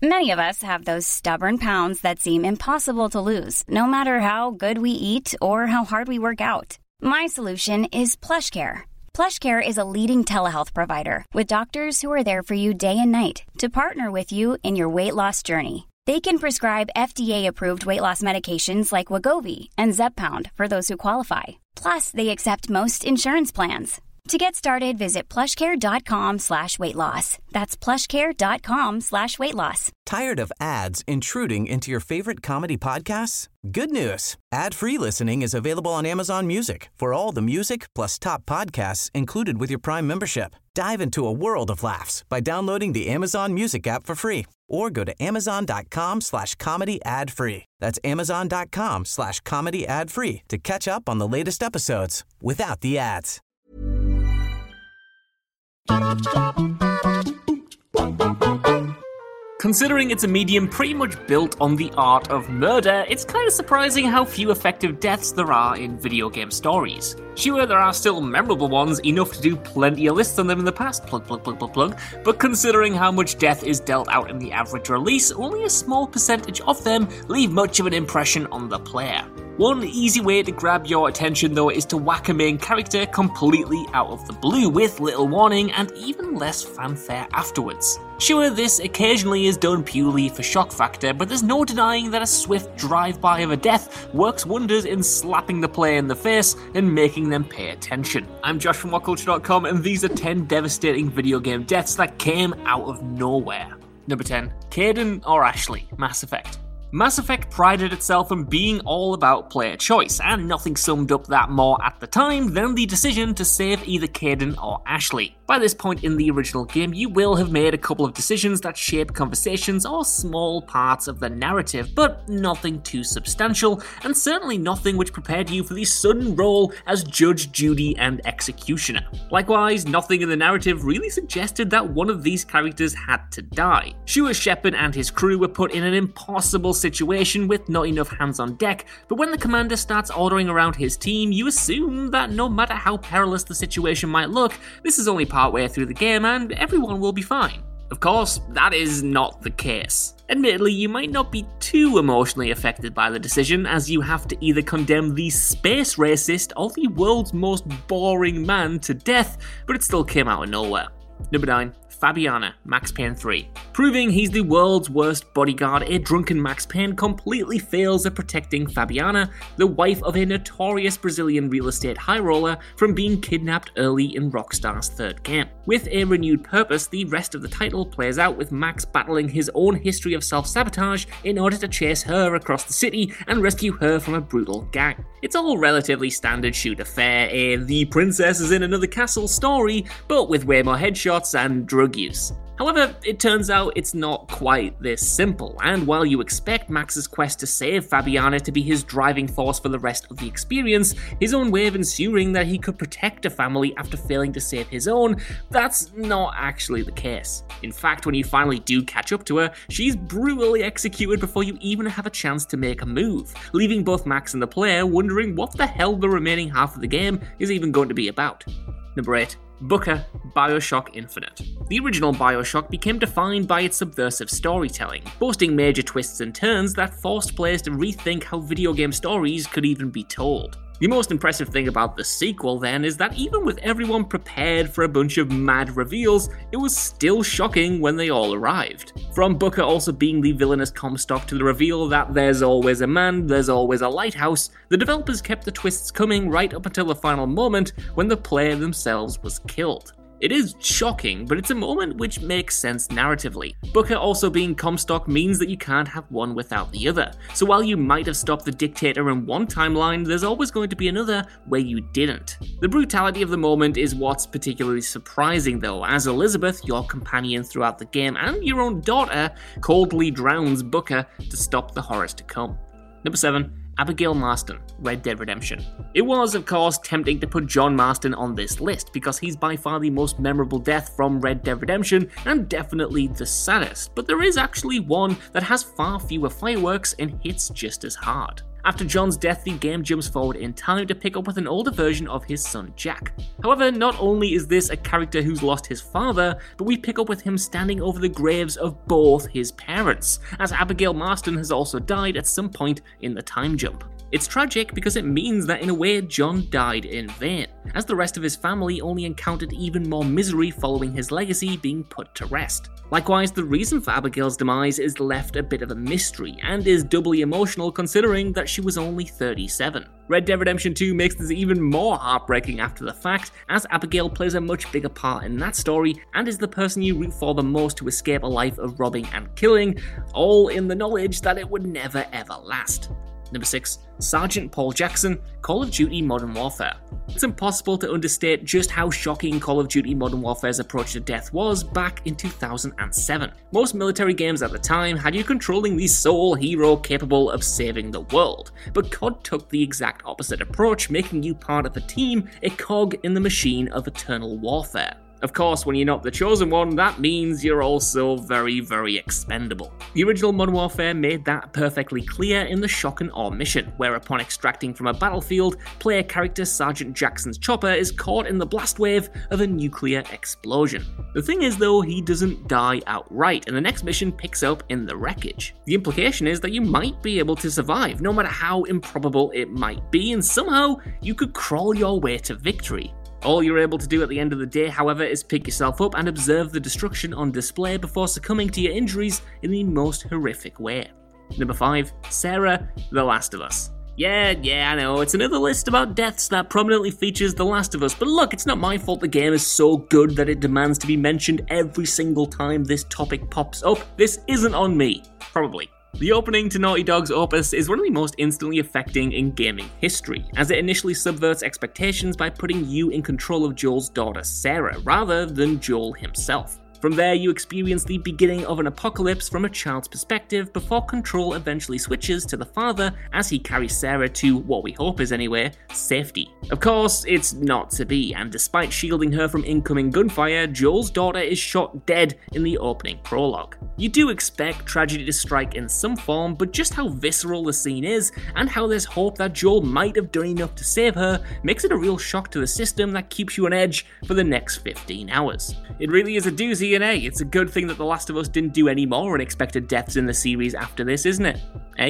Many of us have those stubborn pounds that seem impossible to lose, no matter how good we eat or how hard we work out. My solution is PlushCare. PlushCare is a leading telehealth provider with doctors who are there for you day and night to partner with you in your weight loss journey. They can prescribe FDA-approved weight loss medications like Wegovy and Zepbound for those who qualify. Plus, they accept most insurance plans. To get started, visit plushcare.com/weightloss. That's plushcare.com/weightloss. Tired of ads intruding into your favorite comedy podcasts? Good news. Ad-free listening is available on Amazon Music for all the music plus top podcasts included with your Prime membership. Dive into a world of laughs by downloading the Amazon Music app for free or go to amazon.com/comedy ad-free. That's amazon.com/comedy ad-free to catch up on the latest episodes without the ads. Considering it's a medium pretty much built on the art of murder, it's kind of surprising how few effective deaths there are in video game stories. Sure, there are still memorable ones, enough to do plenty of lists on them in the past, plug, but considering how much death is dealt out in the average release, only a small percentage of them leave much of an impression on the player. One easy way to grab your attention though is to whack a main character completely out of the blue with little warning and even less fanfare afterwards. Sure, this occasionally is done purely for shock factor, but there's no denying that a swift drive-by of a death works wonders in slapping the player in the face and making them pay attention. I'm Josh from WhatCulture.com and these are 10 devastating video game deaths that came out of nowhere. Number 10. Kaidan or Ashley, Mass Effect. Mass Effect prided itself on being all about player choice, and nothing summed up that more at the time than the decision to save either Kaidan or Ashley. By this point in the original game, you will have made a couple of decisions that shape conversations or small parts of the narrative, but nothing too substantial, and certainly nothing which prepared you for the sudden role as Judge, Judy, and Executioner. Likewise, nothing in the narrative really suggested that one of these characters had to die. Sure, Shepard and his crew were put in an impossible situation with not enough hands on deck, but when the commander starts ordering around his team, you assume that no matter how perilous the situation might look, this is only partway through the game and everyone will be fine. Of course, that is not the case. Admittedly, you might not be too emotionally affected by the decision, as you have to either condemn the space racist or the world's most boring man to death, but it still came out of nowhere. Number 9. Fabiana, Max Payne 3. Proving he's the world's worst bodyguard, a drunken Max Payne completely fails at protecting Fabiana, the wife of a notorious Brazilian real estate high roller, from being kidnapped early in Rockstar's third game. With a renewed purpose, the rest of the title plays out with Max battling his own history of self-sabotage in order to chase her across the city and rescue her from a brutal gang. It's all relatively standard shooter fare, a the princess is in another castle story, but with way more headshots and drug use. However, it turns out it's not quite this simple, and while you expect Max's quest to save Fabiana to be his driving force for the rest of the experience, his own way of ensuring that he could protect a family after failing to save his own, that's not actually the case. In fact, when you finally do catch up to her, she's brutally executed before you even have a chance to make a move, leaving both Max and the player wondering what the hell the remaining half of the game is even going to be about. Number 8. Booker, BioShock Infinite. The original BioShock became defined by its subversive storytelling, boasting major twists and turns that forced players to rethink how video game stories could even be told. The most impressive thing about the sequel then is that even with everyone prepared for a bunch of mad reveals, it was still shocking when they all arrived. From Booker also being the villainous Comstock to the reveal that there's always a man, there's always a lighthouse, the developers kept the twists coming right up until the final moment when the player themselves was killed. It is shocking, but it's a moment which makes sense narratively. Booker also being Comstock means that you can't have one without the other, so while you might have stopped the dictator in one timeline, there's always going to be another where you didn't. The brutality of the moment is what's particularly surprising though, as Elizabeth, your companion throughout the game, and your own daughter, coldly drowns Booker to stop the horrors to come. Number 7. Abigail Marston, Red Dead Redemption. It was, of course, tempting to put John Marston on this list because he's by far the most memorable death from Red Dead Redemption and definitely the saddest, but there is actually one that has far fewer fireworks and hits just as hard. After John's death, the game jumps forward in time to pick up with an older version of his son Jack. However, not only is this a character who's lost his father, but we pick up with him standing over the graves of both his parents, as Abigail Marston has also died at some point in the time jump. It's tragic because it means that in a way John died in vain, as the rest of his family only encountered even more misery following his legacy being put to rest. Likewise, the reason for Abigail's demise is left a bit of a mystery, and is doubly emotional considering that she was only 37. Red Dead Redemption 2 makes this even more heartbreaking after the fact, as Abigail plays a much bigger part in that story, and is the person you root for the most to escape a life of robbing and killing, all in the knowledge that it would never ever last. Number 6. Sergeant Paul Jackson, Call of Duty Modern Warfare. It's impossible to understate just how shocking Call of Duty Modern Warfare's approach to death was back in 2007. Most military games at the time had you controlling the sole hero capable of saving the world, but COD took the exact opposite approach, making you part of a team, a cog in the machine of eternal warfare. Of course, when you're not the chosen one, that means you're also very, very expendable. The original Modern Warfare made that perfectly clear in the Shock and Awe mission, where upon extracting from a battlefield, player character Sergeant Jackson's chopper is caught in the blast wave of a nuclear explosion. The thing is though, he doesn't die outright, and the next mission picks up in the wreckage. The implication is that you might be able to survive, no matter how improbable it might be, and somehow you could crawl your way to victory. All you're able to do at the end of the day, however, is pick yourself up and observe the destruction on display before succumbing to your injuries in the most horrific way. Number 5. Sarah, The Last of Us. Yeah, I know, it's another list about deaths that prominently features The Last of Us, but look, it's not my fault the game is so good that it demands to be mentioned every single time this topic pops up. This isn't on me. Probably. The opening to Naughty Dog's opus is one of the most instantly affecting in gaming history, as it initially subverts expectations by putting you in control of Joel's daughter Sarah, rather than Joel himself. From there, you experience the beginning of an apocalypse from a child's perspective before control eventually switches to the father as he carries Sarah to, what we hope is anyway, safety. Of course, it's not to be, and despite shielding her from incoming gunfire, Joel's daughter is shot dead in the opening prologue. You do expect tragedy to strike in some form, but just how visceral the scene is, and how there's hope that Joel might have done enough to save her, makes it a real shock to the system that keeps you on edge for the next 15 hours. It really is a doozy, and hey, it's a good thing that The Last of Us didn't do any more unexpected deaths in the series after this, isn't it?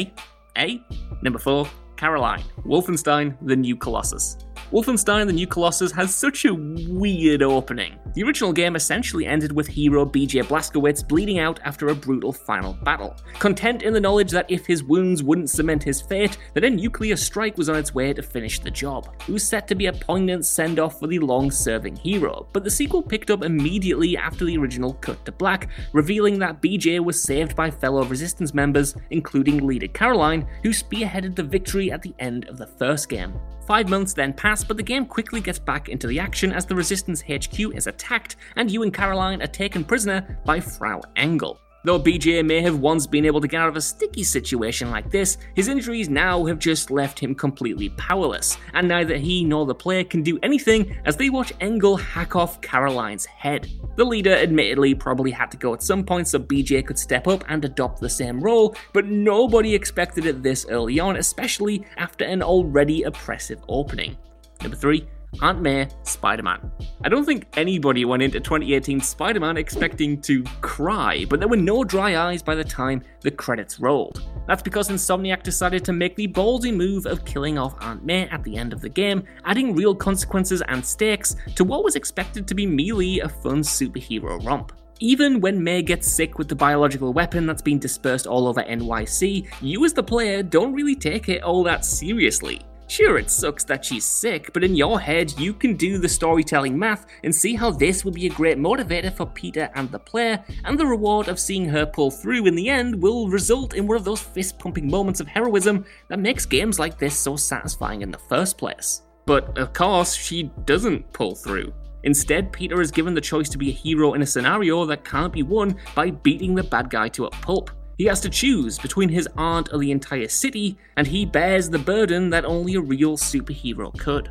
Number 4. Caroline, Wolfenstein: The New Colossus. Wolfenstein: The New Colossus has such a weird opening. The original game essentially ended with hero BJ Blazkowicz bleeding out after a brutal final battle, content in the knowledge that if his wounds wouldn't cement his fate, then a nuclear strike was on its way to finish the job. It was set to be a poignant send-off for the long-serving hero, but the sequel picked up immediately after the original cut to black, revealing that BJ was saved by fellow Resistance members, including leader Caroline, who spearheaded the victory at the end of the first game. 5 months then pass, but the game quickly gets back into the action as the Resistance HQ is attacked and you and Caroline are taken prisoner by Frau Engel. Though BJ may have once been able to get out of a sticky situation like this, his injuries now have just left him completely powerless, and neither he nor the player can do anything as they watch Engel hack off Caroline's head. The leader admittedly probably had to go at some point so BJ could step up and adopt the same role, but nobody expected it this early on, especially after an already oppressive opening. Number 3. Aunt May, Spider-Man. I don't think anybody went into 2018 Spider-Man expecting to cry, but there were no dry eyes by the time the credits rolled. That's because Insomniac decided to make the ballsy move of killing off Aunt May at the end of the game, adding real consequences and stakes to what was expected to be merely a fun superhero romp. Even when May gets sick with the biological weapon that's been dispersed all over NYC, you as the player don't really take it all that seriously. Sure, it sucks that she's sick, but in your head, you can do the storytelling math and see how this will be a great motivator for Peter and the player, and the reward of seeing her pull through in the end will result in one of those fist-pumping moments of heroism that makes games like this so satisfying in the first place. But, of course, she doesn't pull through. Instead, Peter is given the choice to be a hero in a scenario that can't be won by beating the bad guy to a pulp. He has to choose between his aunt or the entire city, and he bears the burden that only a real superhero could.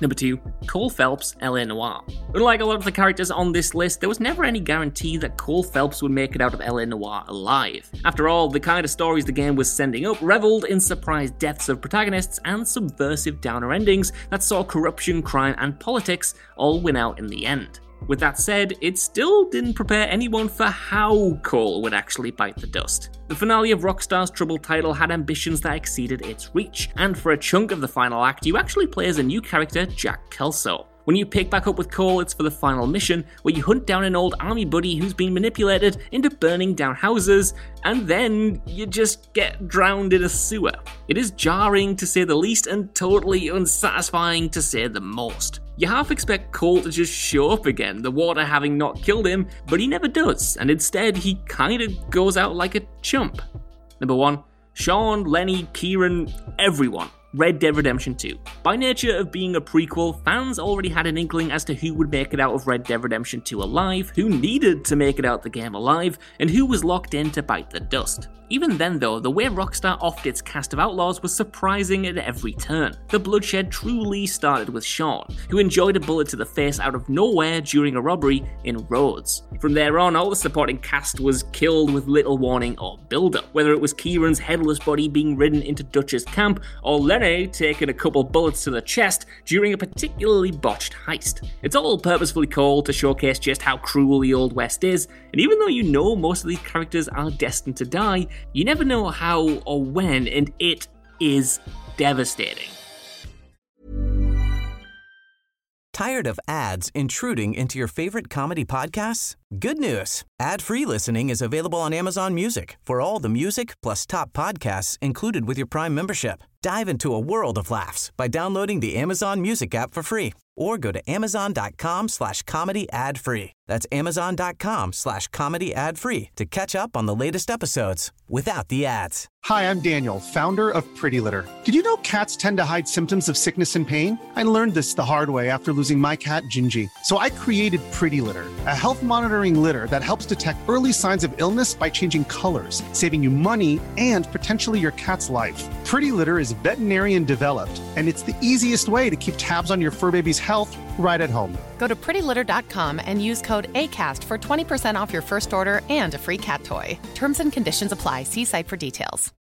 Number 2, Cole Phelps, L.A. Noire. Unlike a lot of the characters on this list, there was never any guarantee that Cole Phelps would make it out of L.A. Noire alive. After all, the kind of stories the game was sending up reveled in surprise deaths of protagonists and subversive downer endings that saw corruption, crime, and politics all win out in the end. With that said, it still didn't prepare anyone for how Cole would actually bite the dust. The finale of Rockstar's Troubled title had ambitions that exceeded its reach, and for a chunk of the final act, you actually play as a new character, Jack Kelso. When you pick back up with Cole, it's for the final mission, where you hunt down an old army buddy who's been manipulated into burning down houses, and then you just get drowned in a sewer. It is jarring to say the least, and totally unsatisfying to say the most. You half expect Cole to just show up again, the water having not killed him, but he never does, and instead he kinda goes out like a chump. Number 1, Sean, Lenny, Kieran, everyone. Red Dead Redemption 2. By nature of being a prequel, fans already had an inkling as to who would make it out of Red Dead Redemption 2 alive, who needed to make it out the game alive, and who was locked in to bite the dust. Even then though, the way Rockstar offed its cast of outlaws was surprising at every turn. The bloodshed truly started with Sean, who enjoyed a bullet to the face out of nowhere during a robbery in Rhodes. From there on, all the supporting cast was killed with little warning or build-up, whether it was Kieran's headless body being ridden into Dutch's camp, or Lenny taking a couple bullets to the chest during a particularly botched heist. It's all purposefully called to showcase just how cruel the Old West is, and even though you know most of these characters are destined to die, you never know how or when, and it is devastating. Tired of ads intruding into your favorite comedy podcasts? Good news. Ad-free listening is available on Amazon Music for all the music plus top podcasts included with your Prime membership. Dive into a world of laughs by downloading the Amazon Music app for free or go to amazon.com/comedy ad-free. That's amazon.com/comedy ad-free to catch up on the latest episodes without the ads. Hi, I'm Daniel, founder of Pretty Litter. Did you know cats tend to hide symptoms of sickness and pain? I learned this the hard way after losing my cat, Gingy. So I created Pretty Litter, a health monitoring litter that helps detect early signs of illness by changing colors, saving you money and potentially your cat's life. Pretty Litter is veterinarian developed, and it's the easiest way to keep tabs on your fur baby's health right at home. Go to prettylitter.com and use code ACAST for 20% off your first order and a free cat toy. Terms and conditions apply. See site for details.